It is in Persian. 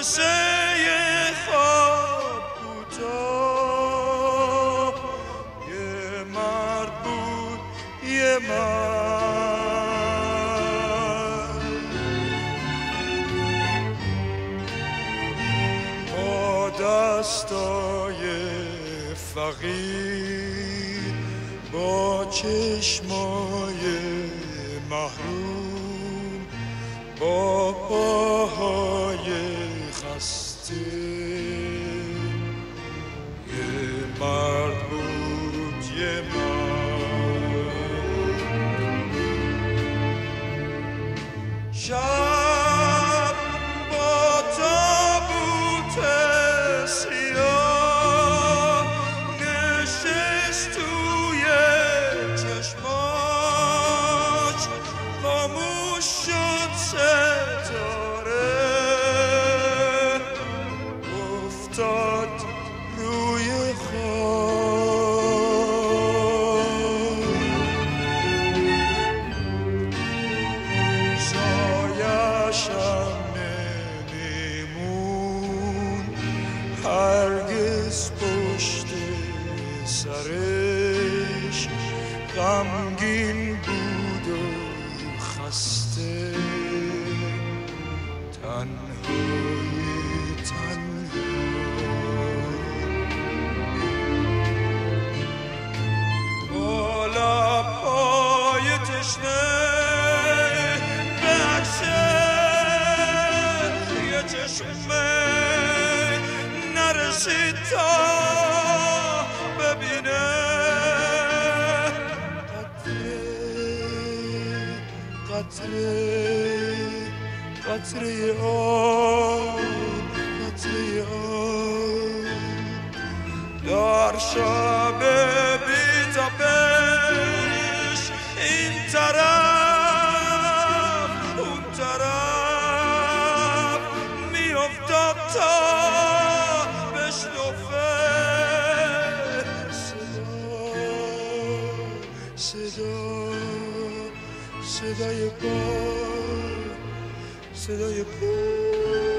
مثل یه خواب کوتاه، یه مرد بود یه مرد، با دستای فقیر، با چشمای محروم، با پاهای خسته، یه مرد بود یه مرد. شب با تابوت سیاه نشست توی چشماش، خاموش شد ستاره، افتاد روی خاک، سایه‌شم نمیمون هرگز پشت سرش، غمگین بود و خسته، تنهای با لب‌های تشنه به عکس یه چشمه نرسید تا ببینه، قطره قطره آب، قطره آب در شب بی‌تابش، این طرف اون طرف میافتاد تا بشنفه صدای پا، صدای پا.